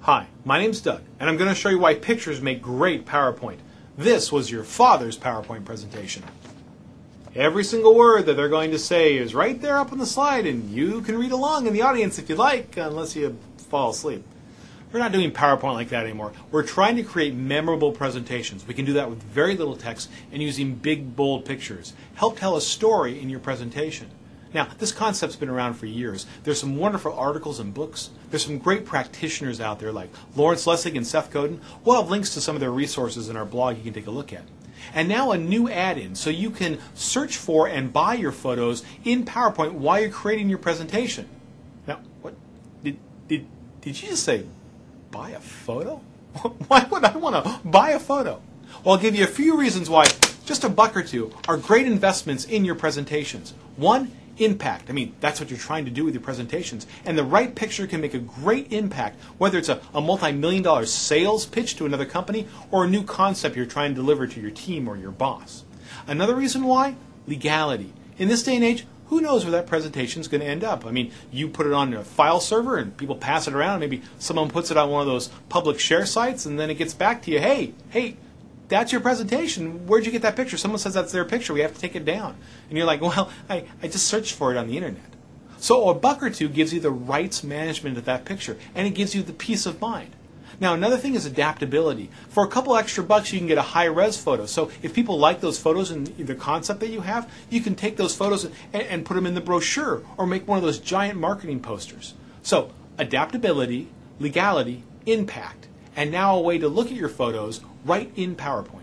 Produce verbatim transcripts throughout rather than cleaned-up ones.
Hi, my name's Doug, and I'm going to show you why pictures make great PowerPoint. This was your father's PowerPoint presentation. Every single word that they're going to say is right there up on the slide, and you can read along in the audience if you like, unless you fall asleep. We're not doing PowerPoint like that anymore. We're trying to create memorable presentations. We can do that with very little text and using big, bold pictures. Help tell a story in your presentation. Now, this concept's been around for years. There's some wonderful articles and books. There's some great practitioners out there like Lawrence Lessig and Seth Godin. We'll have links to some of their resources in our blog you can take a look at. And now a new add-in, so you can search for and buy your photos in PowerPoint while you're creating your presentation. Now, what? Did, did, did you just say buy a photo? Why would I want to buy a photo? Well, I'll give you a few reasons why just a buck or two are great investments in your presentations. One, impact. I mean, that's what you're trying to do with your presentations. And the right picture can make a great impact, whether it's a, a multi-million dollar sales pitch to another company or a new concept you're trying to deliver to your team or your boss. Another reason why? Legality. In this day and age, who knows where that presentation is going to end up? I mean, you put it on a file server and people pass it around. Maybe someone puts it on one of those public share sites and then it gets back to you. Hey, hey, that's your presentation. Where'd you get that picture? Someone says that's their picture. We have to take it down. And you're like, well, I, I just searched for it on the internet. So a buck or two gives you the rights management of that picture, and it gives you the peace of mind. Now, another thing is adaptability. For a couple extra bucks, you can get a high-res photo. So if people like those photos and the concept that you have, you can take those photos and, and put them in the brochure or make one of those giant marketing posters. So adaptability, legality, impact, and now a way to look at your photos right in PowerPoint.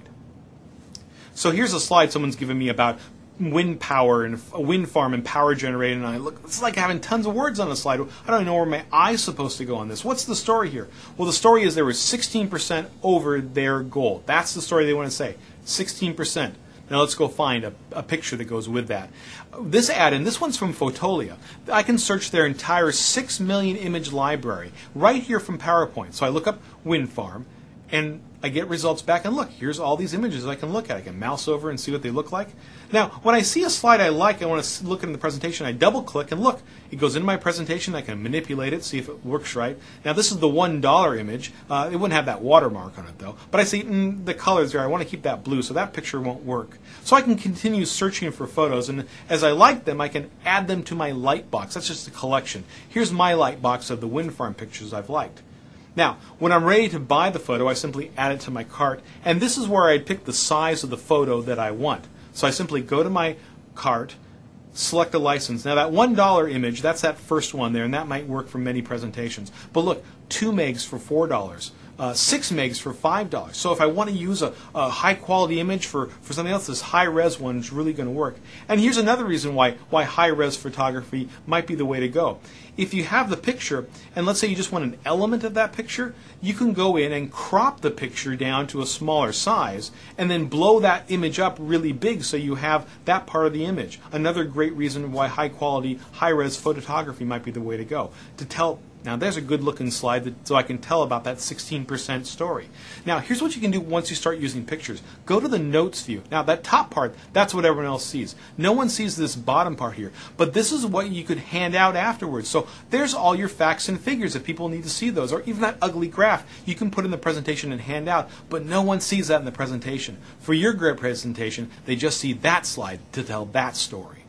So here's a slide someone's given me about wind power and a wind farm and power generated, and I look, it's like having tons of words on the slide. I don't know where my eye's supposed to go on this. What's the story here? Well, the story is they were sixteen percent over their goal. That's the story they want to say, sixteen percent. Now let's go find a, a picture that goes with that. This add-in, this one's from Fotolia. I can search their entire six million image library right here from PowerPoint. So I look up wind farm, and I get results back, and look, here's all these images I can look at. I can mouse over and see what they look like. Now, when I see a slide I like, I want to look in the presentation, I double-click, and look, it goes into my presentation. I can manipulate it, see if it works right. Now, this is the one dollar image. Uh, it wouldn't have that watermark on it, though. But I see mm, the colors there. I want to keep that blue, so that picture won't work. So I can continue searching for photos, and as I like them, I can add them to my Lightbox. That's just a collection. Here's my Lightbox of the wind farm pictures I've liked. Now, when I'm ready to buy the photo, I simply add it to my cart, and this is where I pick the size of the photo that I want. So I simply go to my cart, select a license. Now that one dollar image, that's that first one there, and that might work for many presentations. But look, two megs for four dollars. Uh, six megs for five dollars. So if I want to use a, a high-quality image for, for something else, this high-res one is really going to work. And here's another reason why, why high-res photography might be the way to go. If you have the picture, and let's say you just want an element of that picture, you can go in and crop the picture down to a smaller size, and then blow that image up really big so you have that part of the image. Another great reason why high-quality, high-res photography might be the way to go. To tell Now, there's a good-looking slide that, so I can tell about that sixteen percent story. Now, here's what you can do once you start using pictures. Go to the notes view. Now, that top part, that's what everyone else sees. No one sees this bottom part here. But this is what you could hand out afterwards. So there's all your facts and figures if people need to see those. Or even that ugly graph you can put in the presentation and hand out. But no one sees that in the presentation. For your great presentation, they just see that slide to tell that story.